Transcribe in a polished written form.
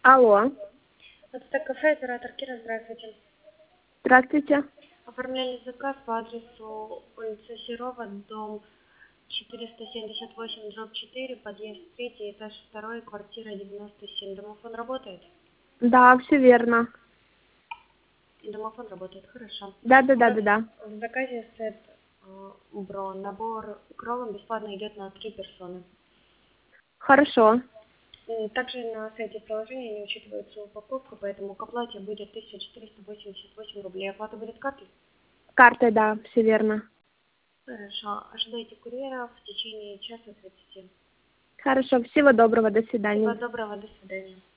Алло, Это кафе, оператор Кира, здравствуйте. здравствуйте. Оформляли заказ по адресу улица Серова, дом 478, дробь 4, подъезд 3, этаж 2, квартира 97. Домофон работает? Да, все верно. Домофон работает, хорошо. Да. В заказе сет Бро, набор кровом бесплатно идет на 3 персоны. Хорошо. Также на сайте приложения не учитывается упаковка, поэтому к оплате будет 1488 рублей. Оплата будет картой? Картой, да, все верно. Хорошо. Ожидайте курьера в течение часа 30. Хорошо, всего доброго, до Всего свидания. доброго, до свидания.